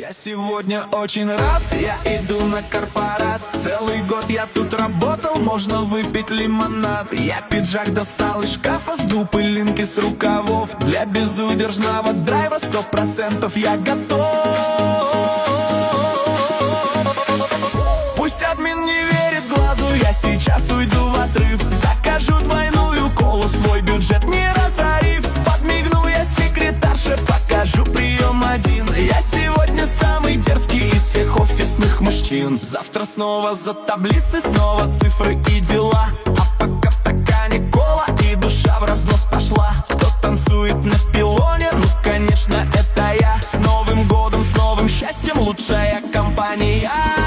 Я сегодня очень рад, я иду на корпорат. Целый год я тут работал, можно выпить лимонад. Я пиджак достал из шкафа, сдул пылинки с рукавов. Для безудержного драйва 100% я готов. Пусть админ не верит глазу, я сейчас уйду в отрыв. Закажу двойную колу, свой бюджет не разорив. Подмигну я секретарше, покажу прием один. Я сегодня самый дерзкий из всех офисных мужчин. Завтра снова за таблицей, снова цифры и дела. А пока в стакане кола и душа в разнос пошла. Кто танцует на пилоне? Ну конечно это я. С Новым годом, с новым счастьем, лучшая компания.